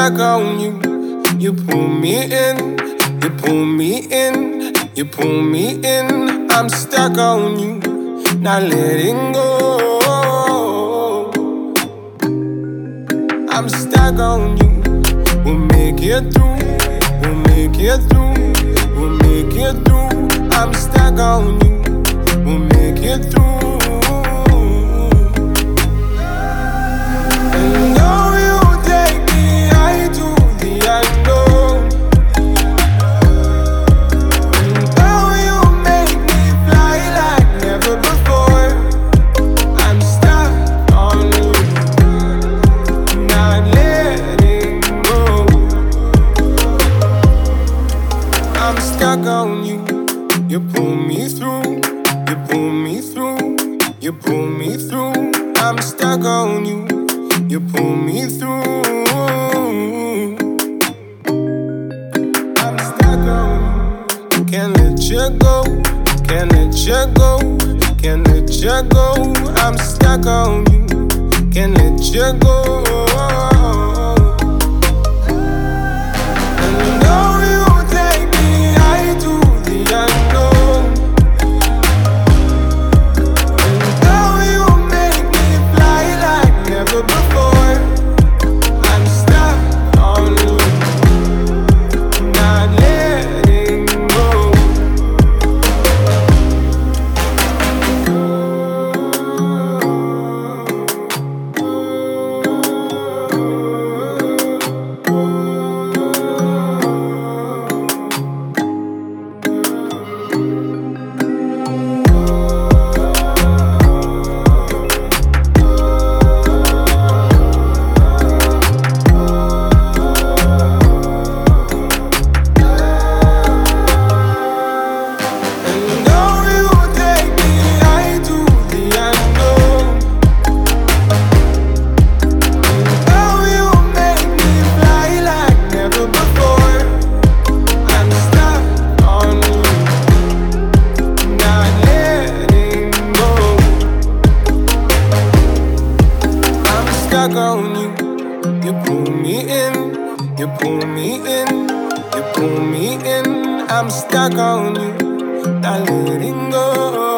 stuck on you. You pull me in, you pull me in, you pull me in. I'm stuck on you, not letting go. I'm stuck on you. We'll make it through, we'll make it through, we'll make it through. I'm stuck on you, we'll make it through. And though you take me high to the unknown, and though you make me fly like never before, I'm stuck on you, not letting go. I'm stuck on you. You pull me through, you pull me through, you pull me through. I'm stuck on you. You pull me through. I'm stuck on you. Can't let you go, can't let you go, can't let you go. I'm stuck on you. Can't let you go. And though you take me high to the unknown, and though you make me fly like never before, I'm stuck on you, not letting go. Stuck on you. You pull me in, you pull me in, you pull me in. I'm stuck on you, not letting go.